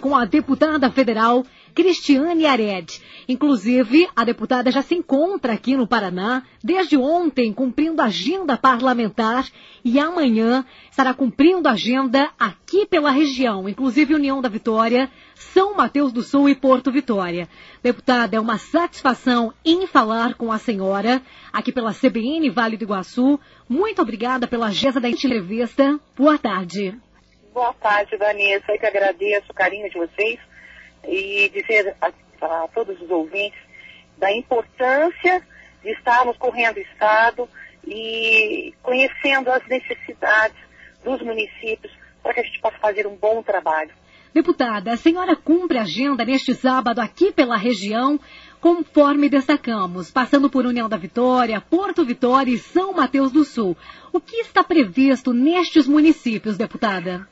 com a deputada federal Cristiane Yared. Inclusive, a deputada já se encontra aqui no Paraná desde ontem, cumprindo a agenda parlamentar, e amanhã estará cumprindo a agenda aqui pela região, inclusive União da Vitória, São Mateus do Sul e Porto Vitória. Deputada, é uma satisfação em falar com a senhora aqui pela CBN Vale do Iguaçu. Muito obrigada pela agenda da entrevista. Boa tarde. Boa tarde, Vanessa. Eu que agradeço o carinho de vocês e dizer a todos os ouvintes da importância de estarmos correndo o Estado e conhecendo as necessidades dos municípios para que a gente possa fazer um bom trabalho. Deputada, a senhora cumpre a agenda neste sábado aqui pela região, conforme destacamos, passando por União da Vitória, Porto Vitória e São Mateus do Sul. O que está previsto nestes municípios, deputada?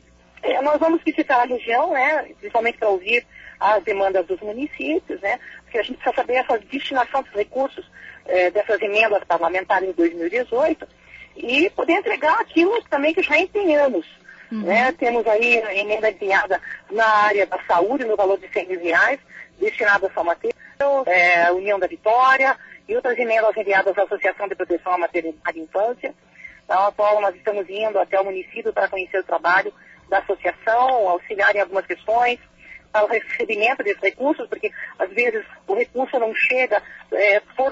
Nós vamos visitar a região, né, principalmente para ouvir as demandas dos municípios, né, porque a gente precisa saber essa destinação dos recursos dessas emendas parlamentares em 2018 e poder entregar aquilo também que já empenhamos. Né? Temos aí a emenda empenhada na área da saúde, no valor de R$100.000, destinada a São Mateus, União da Vitória e outras emendas enviadas à Associação de Proteção à Maternidade e Infância. Então, atual, nós estamos indo até o município para conhecer o trabalho da associação, auxiliar em algumas questões, para o recebimento desses recursos, porque às vezes o recurso não chega por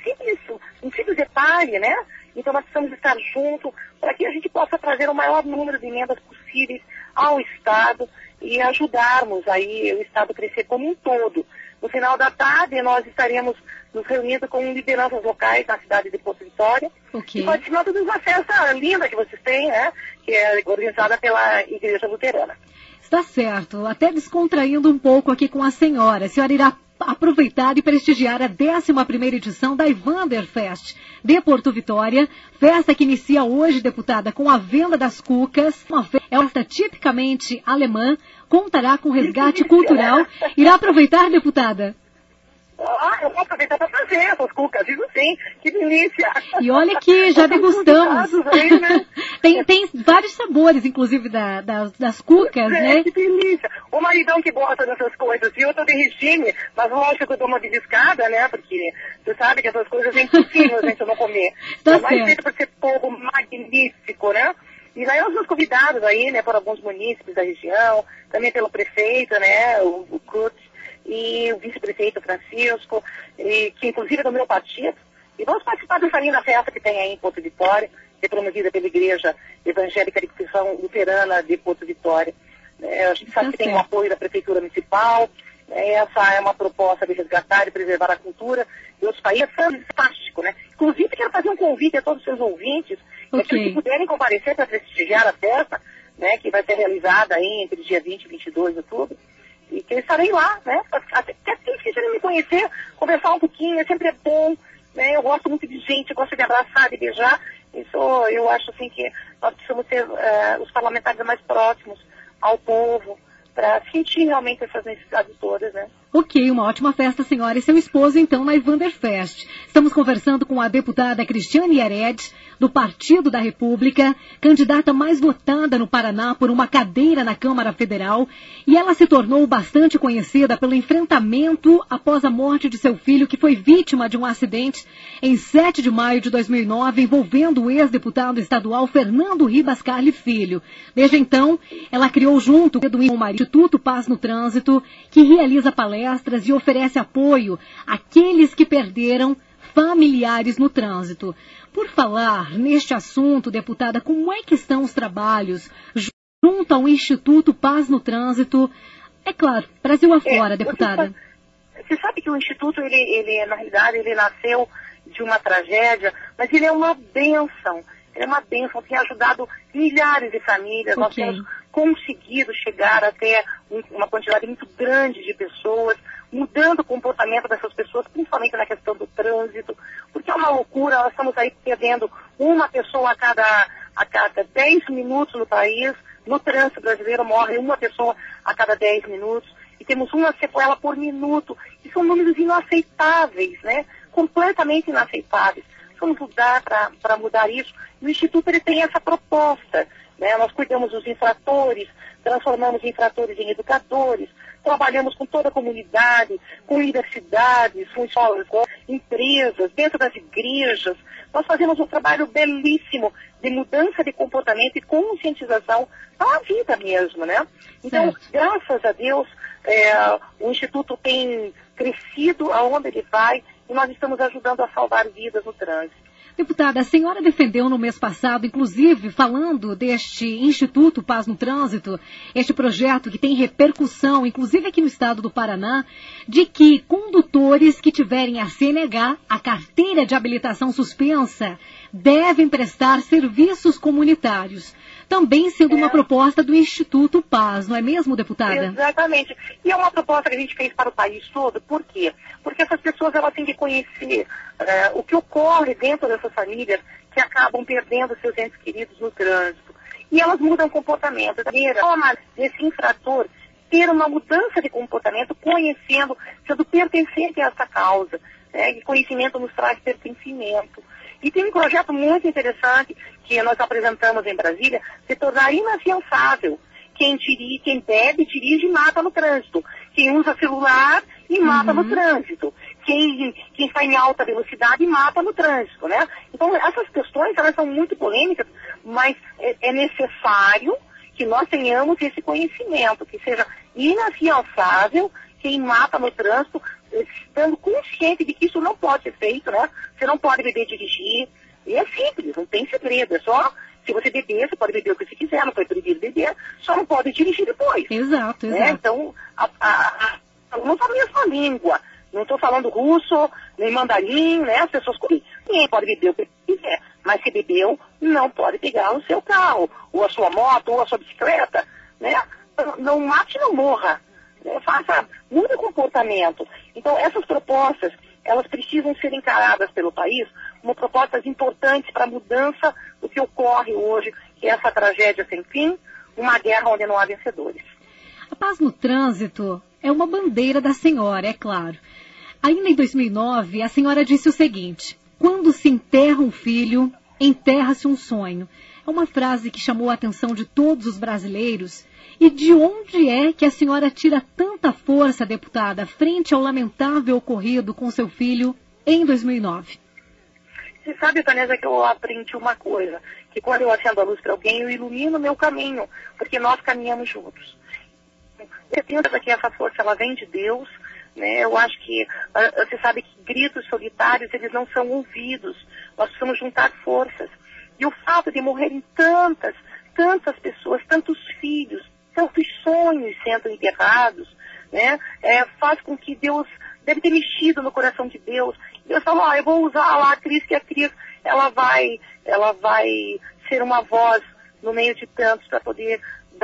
um simples detalhe, né? Então nós precisamos estar juntos para que a gente possa trazer o maior número de emendas possíveis ao Estado e ajudarmos aí o Estado a crescer como um todo. No final da tarde nós estaremos nos reunindo com lideranças locais na cidade de Porto Vitória e participando de uma festa linda que vocês têm, né? Que é organizada pela Igreja Luterana. Está certo, até descontraindo um pouco aqui com a senhora irá aproveitar e prestigiar a 11ª edição da Evander Fest de Porto Vitória, festa que inicia hoje, deputada, com a venda das cucas, uma festa tipicamente alemã, contará com resgate cultural. Irá aproveitar, deputada? Eu vou aproveitar para fazer essas cucas, digo sim, que delícia. E olha que já degustamos. Aí, né? tem vários sabores, inclusive, das cucas, né? Que delícia. O maridão que gosta dessas coisas, e eu estou de regime, mas lógico que eu dou uma beliscada, né? Porque você sabe que essas coisas é impossível a gente não comer. Tá mais feito por ser povo magnífico, né? E daí nós somos convidados aí, né, por alguns munícipes da região, também pelo prefeito, né, o Kurt, e o vice-prefeito Francisco, que inclusive é do meu partido. E vamos participar dessa linda festa que tem aí em Porto Vitória, que é promovida pela Igreja Evangélica de Confissão Luterana de Porto Vitória. A gente sabe que tem o apoio da Prefeitura Municipal. Essa é uma proposta de resgatar e preservar a cultura de outros países. É fantástico, né? Inclusive, quero fazer um convite a todos os seus ouvintes, que puderem comparecer para prestigiar a festa, né, que vai ser realizada aí entre dia 20 e 22 de outubro. E que eu estarei lá, né? Até se quiserem me conhecer, conversar um pouquinho, sempre é bom, né? Eu gosto muito de gente, eu gosto de abraçar, de beijar. Isso, eu acho assim que nós precisamos ser os parlamentares mais próximos ao povo, para sentir realmente essas necessidades todas, né? Ok, uma ótima festa, senhora e seu esposo, então, na Evander Fest. Estamos conversando com a deputada Cristiane Yared, do Partido da República, candidata mais votada no Paraná por uma cadeira na Câmara Federal, e ela se tornou bastante conhecida pelo enfrentamento após a morte de seu filho, que foi vítima de um acidente em 7 de maio de 2009, envolvendo o ex-deputado estadual Fernando Ribas Carli Filho. Desde então, ela criou junto com o Instituto Paz no Trânsito, que realiza palestras e oferece apoio àqueles que perderam familiares no trânsito. Por falar neste assunto, deputada, como é que estão os trabalhos junto ao Instituto Paz no Trânsito? É claro, Brasil afora, deputada. Você sabe que o Instituto, ele na realidade, ele nasceu de uma tragédia, mas ele é uma bênção. Ele é uma bênção, tem ajudado milhares de famílias. Nós temos conseguido chegar até uma quantidade muito grande de pessoas, mudando o comportamento dessas pessoas, principalmente na questão do trânsito, porque é uma loucura. Nós estamos aí perdendo uma pessoa a cada 10 minutos no país. No trânsito brasileiro morre uma pessoa a cada 10 minutos e temos uma sequela por minuto. E são números inaceitáveis, né? Completamente inaceitáveis. Vamos mudar para mudar isso. E o Instituto ele tem essa proposta, né? Nós cuidamos dos infratores, transformamos infratores em educadores, trabalhamos com toda a comunidade, com universidades, com escolas, com empresas, dentro das igrejas. Nós fazemos um trabalho belíssimo de mudança de comportamento e conscientização para a vida mesmo, né? Então, certo. graças a Deus, o Instituto tem crescido aonde ele vai e nós estamos ajudando a salvar vidas no trânsito. Deputada, a senhora defendeu no mês passado, inclusive falando deste Instituto Paz no Trânsito, este projeto que tem repercussão, inclusive aqui no estado do Paraná, de que condutores que tiverem a CNH, a carteira de habilitação suspensa, devem prestar serviços comunitários. Também sendo uma proposta do Instituto Paz, não é mesmo, deputada? Exatamente. E é uma proposta que a gente fez para o país todo. Por quê? Porque essas pessoas elas têm que conhecer o que ocorre dentro dessas famílias que acabam perdendo seus entes queridos no trânsito. E elas mudam comportamento. A forma desse infrator ter uma mudança de comportamento, conhecendo, sendo pertencente a essa causa. E conhecimento nos traz pertencimento. E tem um projeto muito interessante que nós apresentamos em Brasília, se tornar inafiançável. Quem bebe, dirige e mata no trânsito. Quem usa celular e mata no trânsito. Quem está em alta velocidade e mata no trânsito, né? Então, essas questões, elas são muito polêmicas, mas é necessário que nós tenhamos esse conhecimento, que seja inafiançável quem mata no trânsito, estando consciente de que isso não pode ser feito, né? Você não pode beber e dirigir. E é simples, não tem segredo. É só, se você beber, você pode beber o que você quiser, não foi proibido beber, só não pode dirigir depois. Exato, né? exato. Então, não só a mesma língua. Não estou falando russo, nem mandarim, né? As pessoas... Ninguém pode beber o que quiser. Mas se bebeu, não pode pegar o seu carro, ou a sua moto, ou a sua bicicleta, né? Não mate, não morra. Muda o comportamento. Então, essas propostas, elas precisam ser encaradas pelo país como propostas importantes para a mudança do que ocorre hoje, que é essa tragédia sem fim, uma guerra onde não há vencedores. A paz no trânsito é uma bandeira da senhora, é claro. Ainda em 2009, a senhora disse o seguinte: quando se enterra um filho, enterra-se um sonho. É uma frase que chamou a atenção de todos os brasileiros. E de onde é que a senhora tira tanta força, deputada, frente ao lamentável ocorrido com seu filho em 2009? Você sabe, Vanessa, que eu aprendi uma coisa, que quando eu acendo a luz para alguém, eu ilumino o meu caminho, porque nós caminhamos juntos. Eu tenho que essa força, ela vem de Deus, né? Eu acho que, você sabe que gritos solitários, eles não são ouvidos. Nós precisamos juntar forças. E o fato de morrerem tantas pessoas, tantos filhos, tantos sonhos sendo enterrados, né? Faz com que Deus, deve ter mexido no coração de Deus. Deus falou, eu vou usar lá a Cris, que a Cris, ela vai ser uma voz no meio de tantos para poder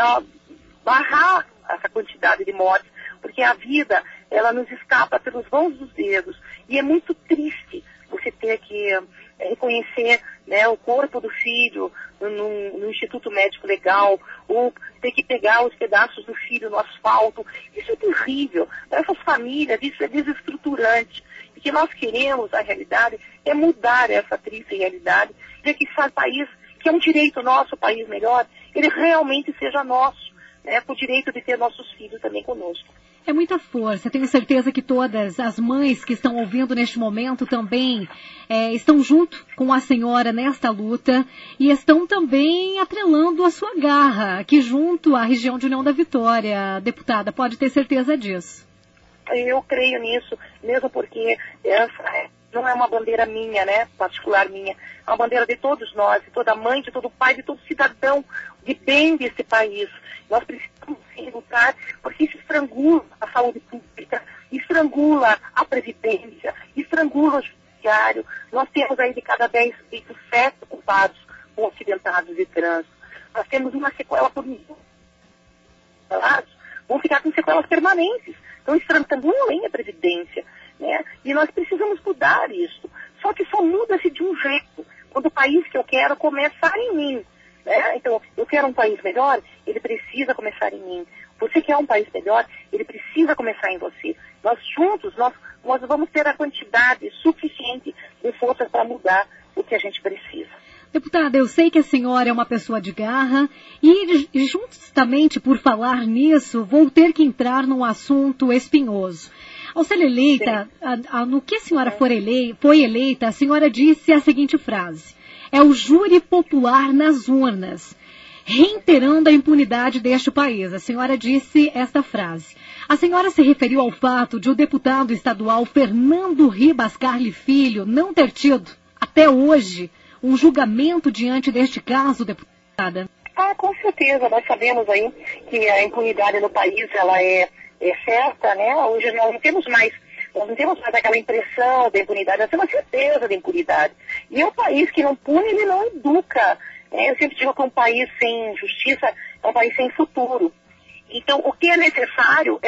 barrar essa quantidade de mortes, porque a vida, ela nos escapa pelos vãos dos dedos. E é muito triste você ter que reconhecer, né, o corpo do filho no Instituto Médico Legal, ou ter que pegar os pedaços do filho no asfalto. Isso é terrível. Para essas famílias, isso é desestruturante. E o que nós queremos, na realidade, é mudar essa triste realidade, de que esse país, que é um direito nosso, o país melhor, ele realmente seja nosso, né, com o direito de ter nossos filhos também conosco. É muita força. Tenho certeza que todas as mães que estão ouvindo neste momento também estão junto com a senhora nesta luta e estão também atrelando a sua garra aqui junto à região de União da Vitória. Deputada, pode ter certeza disso. Eu creio nisso, mesmo porque essa não é uma bandeira minha, né, particular minha. É uma bandeira de todos nós, de toda mãe, de todo pai, de todo cidadão de bem desse país. Nós precisamos sim lutar, porque isso estrangula a saúde pública, estrangula a previdência, estrangula o judiciário. Nós temos aí de cada 10 feitos 7 culpados com acidentados de trânsito. Nós temos uma sequela por minuto. Vão ficar com sequelas permanentes. Então, estrangula a previdência, né? E nós precisamos mudar isso. Só que só muda-se de um jeito, quando o país que eu quero começar em mim. Então, eu quero um país melhor, ele precisa começar em mim. Você quer um país melhor, ele precisa começar em você. Nós juntos, nós vamos ter a quantidade suficiente de forças para mudar o que a gente precisa. Deputada, eu sei que a senhora é uma pessoa de garra e justamente por falar nisso, vou ter que entrar num assunto espinhoso. Ao ser eleita, no que a senhora foi eleita, a senhora disse a seguinte frase: é o júri popular nas urnas, reiterando a impunidade deste país. A senhora disse esta frase. A senhora se referiu ao fato de o deputado estadual Fernando Ribas Carli Filho não ter tido, até hoje, um julgamento diante deste caso, deputada? Com certeza. Nós sabemos aí que a impunidade no país, ela é certa, né? Hoje nós não temos mais aquela impressão da impunidade, nós temos a certeza da impunidade. E é um país que não pune, ele não educa. Eu sempre digo que um país sem justiça é um país sem futuro. Então, o que é necessário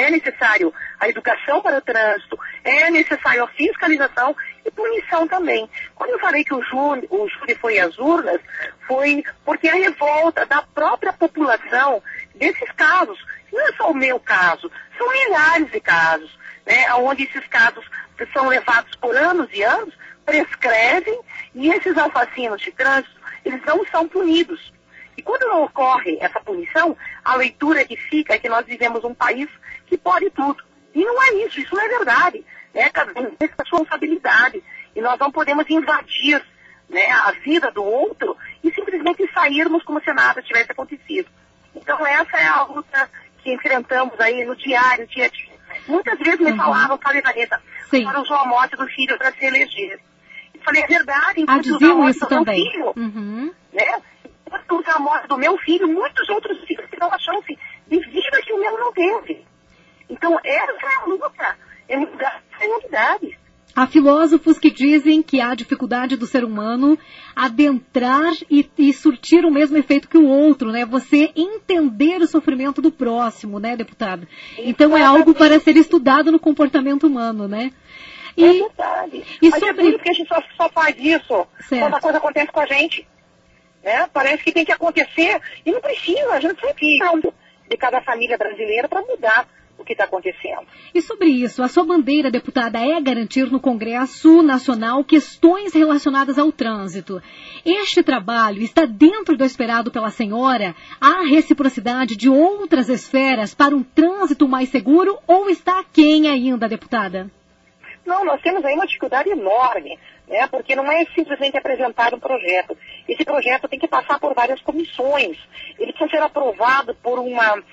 a educação para o trânsito, é necessário a fiscalização e punição também. Quando eu falei que o júri foi às urnas, foi porque a revolta da própria população desses casos, não é só o meu caso, são milhares de casos, né, onde esses casos que são levados por anos e anos, prescrevem, e esses assassinos de trânsito, eles não são punidos. E quando não ocorre essa punição, a leitura que fica é que nós vivemos um país que pode tudo. E não é isso não é verdade. Né? Cada um tem a sua responsabilidade. E nós não podemos invadir, né, a vida do outro e simplesmente sairmos como se nada tivesse acontecido. Então essa é a luta que enfrentamos aí no dia a dia. Muitas vezes me falavam, sabe, Vanessa, para usar a morte do filho para se eleger. Eu falei, é verdade, diziam isso também. Filho, né? A morte do meu filho, muitos outros filhos que dão a chance de vida que o meu não teve. Então, essa é a luta. É mudar a unidade. Há filósofos que dizem que há dificuldade do ser humano adentrar e surtir o mesmo efeito que o outro, né? Você entender o sofrimento do próximo, né, deputada? Então, é algo para ser estudado no comportamento humano, né? É verdade. Mas é por isso que a gente só faz isso quando a coisa acontece com a gente. Né? Parece que tem que acontecer, e não precisa, a gente sempre de cada família brasileira para mudar o que está acontecendo. E sobre isso, a sua bandeira, deputada, é garantir no Congresso Nacional questões relacionadas ao trânsito. Este trabalho está dentro do esperado pela senhora? Há reciprocidade de outras esferas para um trânsito mais seguro ou está aquém ainda, deputada? Não, nós temos aí uma dificuldade enorme, né, porque não é simplesmente apresentar um projeto. Esse projeto tem que passar por várias comissões. Ele precisa ser aprovado por uma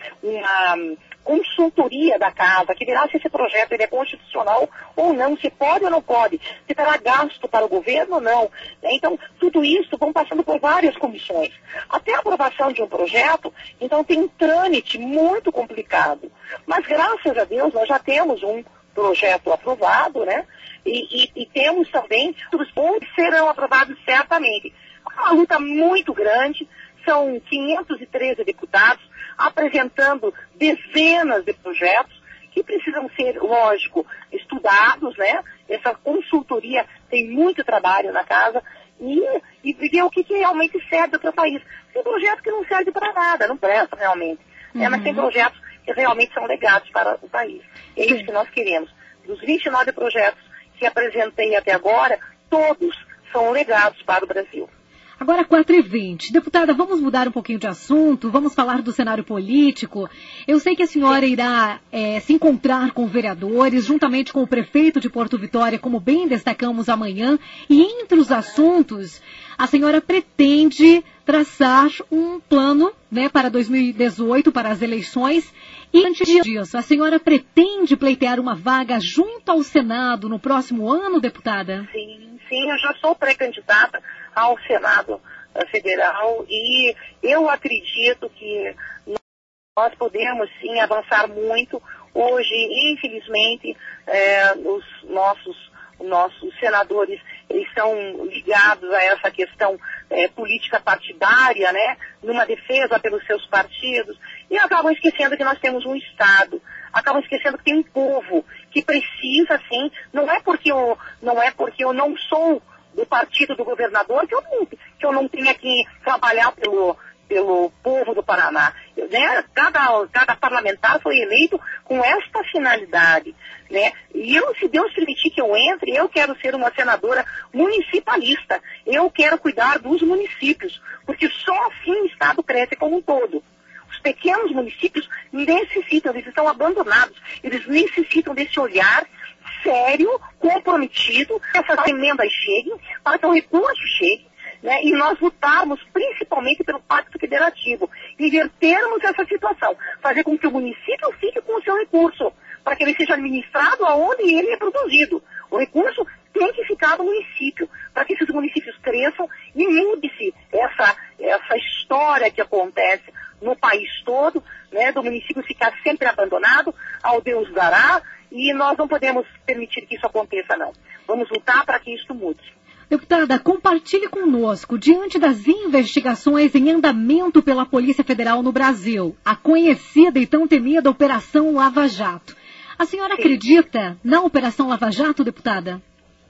consultoria da casa, que dirá se esse projeto ele é constitucional ou não, se pode ou não pode, se terá gasto para o governo ou não. Então, tudo isso vão passando por várias comissões. Até a aprovação de um projeto, então tem um trâmite muito complicado. Mas, graças a Deus, nós já temos um projeto aprovado, né? E temos também os pontos que serão aprovados certamente. É uma luta muito grande, são 513 deputados apresentando dezenas de projetos que precisam ser, lógico, estudados, né? Essa consultoria tem muito trabalho na casa e ver o que realmente serve para o país. Tem projeto que não serve para nada, não presta realmente. Mas tem projetos que realmente são legados para o país. É isso que nós queremos. Dos 29 projetos que apresentei até agora, todos são legados para o Brasil. Agora 4h20. Deputada, vamos mudar um pouquinho de assunto, vamos falar do cenário político. Eu sei que a senhora irá se encontrar com vereadores, juntamente com o prefeito de Porto Vitória, como bem destacamos amanhã, e entre os assuntos, a senhora pretende traçar um plano, né, para 2018, para as eleições. E antes disso, a senhora pretende pleitear uma vaga junto ao Senado no próximo ano, deputada? Sim, eu já sou pré-candidata ao Senado Federal e eu acredito que nós podemos sim avançar muito. Hoje, infelizmente, os nossos senadores, eles são ligados a essa questão política partidária, né, numa defesa pelos seus partidos, e acabam esquecendo que nós temos um Estado, acabam esquecendo que tem um povo que precisa, sim, não é porque eu não sou do partido do governador que eu não tenha que trabalhar pelo povo do Paraná. né, cada parlamentar foi eleito com esta finalidade, né? E eu, se Deus permitir que eu entre, eu quero ser uma senadora municipalista. Eu quero cuidar dos municípios, porque só assim o Estado cresce como um todo. Os pequenos municípios necessitam, eles estão abandonados, eles necessitam desse olhar sério, comprometido, que essas emendas cheguem, para que o recurso chegue, né, e nós lutarmos principalmente pelo Pacto Federativo, invertermos essa situação, fazer com que o município fique com o seu recurso, para que ele seja administrado aonde ele é produzido. O recurso tem que ficar no município, para que esses municípios cresçam e mude-se essa história que acontece no país todo, né, do município ficar sempre abandonado, ao Deus dará, e nós não podemos permitir que isso aconteça, não. Vamos lutar para que isso mude. Deputada, compartilhe conosco, diante das investigações em andamento pela Polícia Federal no Brasil, a conhecida e tão temida Operação Lava Jato. A senhora acredita na Operação Lava Jato, deputada?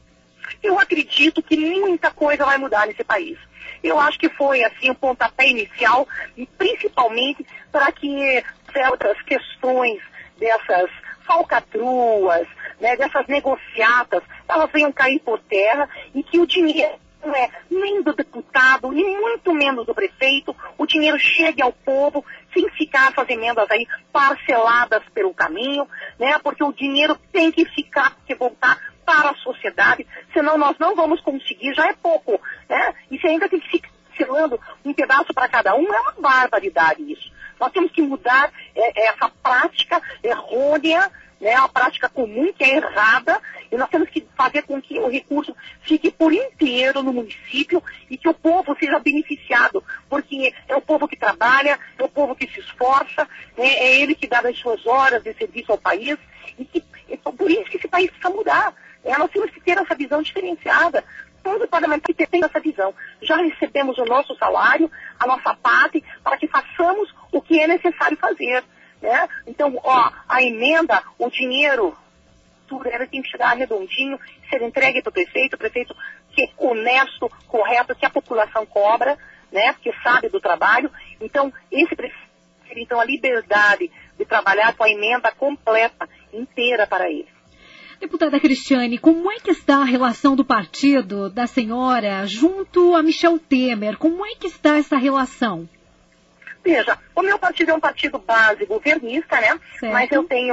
Eu acredito que muita coisa vai mudar nesse país. Eu acho que foi, assim, um pontapé inicial, e principalmente para que certas questões dessas falcatruas, né, dessas negociatas, elas venham cair por terra e que o dinheiro não é nem do deputado e muito menos do prefeito, o dinheiro chegue ao povo sem ficar essas emendas aí parceladas pelo caminho, né, porque o dinheiro tem que ficar, que voltar para a sociedade, senão nós não vamos conseguir, já é pouco, né, e se ainda tem que ficar parcelando um pedaço para cada um, é uma barbaridade isso. Nós temos que mudar essa prática errônea, né, a prática comum que é errada, e nós temos que fazer com que o recurso fique por inteiro no município e que o povo seja beneficiado, porque é o povo que trabalha, é o povo que se esforça, né, é ele que dá as suas horas de serviço ao país, e por isso que esse país precisa mudar. Nós temos que ter essa visão diferenciada. Todo parlamentar tem essa visão. Já recebemos o nosso salário, a nossa parte, para que façamos o que é necessário fazer, né? Então, a emenda, o dinheiro, tudo tem que chegar redondinho, ser entregue para o prefeito que é honesto, correto, que a população cobra, né? Porque sabe do trabalho. Então, esse prefeito tem então a liberdade de trabalhar com a emenda completa, inteira para ele. Deputada Cristiane, como é que está a relação do partido da senhora junto a Michel Temer? Como é que está essa relação? Veja, o meu partido é um partido base governista, né? Certo. Mas eu tenho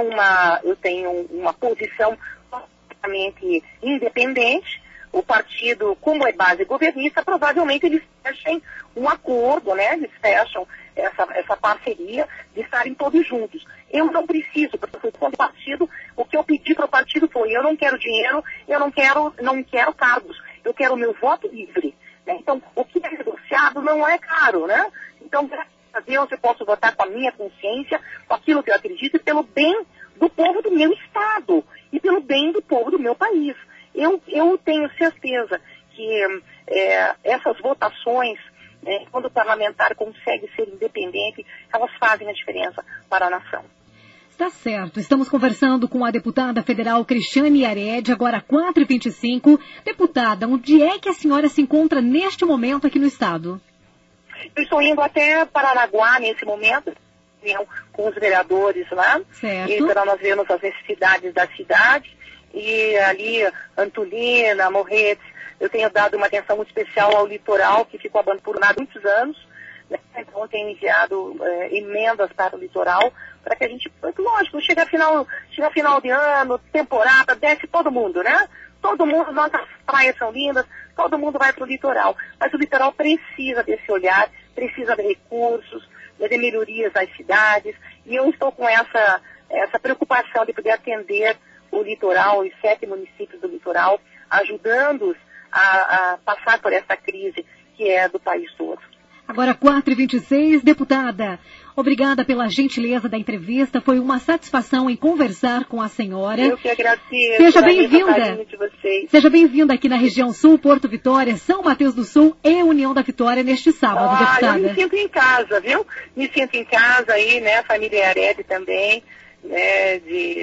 uma posição completamente independente. O partido, como é base governista, provavelmente eles fechem um acordo, né? Eles fecham essa parceria de estarem todos juntos. Eu não preciso, porque eu fui do partido, o que eu pedi para o partido foi, eu não quero dinheiro, eu não quero cargos, eu quero o meu voto livre, né? Então, o que é negociado não é caro, né? Então, graças a Deus, eu posso votar com a minha consciência, com aquilo que eu acredito, e pelo bem do povo do meu estado, e pelo bem do povo do meu país. Eu tenho certeza que essas votações, quando o parlamentar consegue ser independente, elas fazem a diferença para a nação. Está certo. Estamos conversando com a deputada federal Cristiane Yared, agora 4h25. Deputada, onde é que a senhora se encontra neste momento aqui no estado? Eu estou indo até Paranaguá nesse momento, com os vereadores lá. Certo. E para nós vermos as necessidades da cidade. E ali, Antolina, Morretes, eu tenho dado uma atenção muito especial ao litoral, que ficou abandonado há muitos anos. Né? Então, eu tenho enviado emendas para o litoral, para que a gente, lógico, chega final de ano, temporada, desce todo mundo, né? Todo mundo, nossas praias são lindas, todo mundo vai para o litoral. Mas o litoral precisa desse olhar, precisa de recursos, de melhorias das cidades. E eu estou com essa preocupação de poder atender o litoral, os 7 municípios do litoral, ajudando-os a passar por essa crise que é do país todo. Agora 4h26, deputada, obrigada pela gentileza da entrevista, foi uma satisfação em conversar com a senhora. Eu que agradeço. Seja bem-vinda. Seja bem-vinda aqui na região sul, Porto Vitória, São Mateus do Sul e União da Vitória neste sábado, deputada. Eu me sinto em casa, viu? Me sinto em casa aí, né? Família Yared também, né?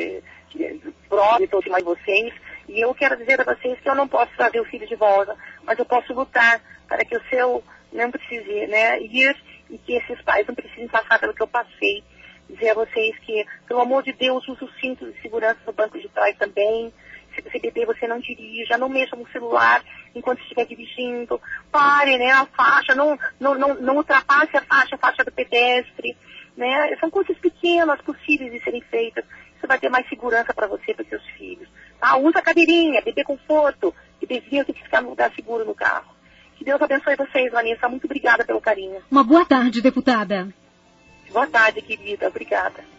De todos mais vocês. E eu quero dizer a vocês que eu não posso trazer o filho de volta, mas eu posso lutar para que o seu não precise, né, ir e que esses pais não precisem passar pelo que eu passei. Dizer a vocês que, pelo amor de Deus, use o cinto de segurança no banco de trás também. Se você beber, você não dirija, não mexa no celular enquanto estiver dirigindo. Pare, né, a faixa, não ultrapasse a faixa do pedestre. Né? São coisas pequenas, possíveis de serem feitas. Isso vai ter mais segurança para você e para seus filhos. Tá? Usa a cadeirinha, bebê conforto. Bebezinho tem que ficar no lugar seguro no carro. Que Deus abençoe vocês, Vanessa. Muito obrigada pelo carinho. Uma boa tarde, deputada. Boa tarde, querida. Obrigada.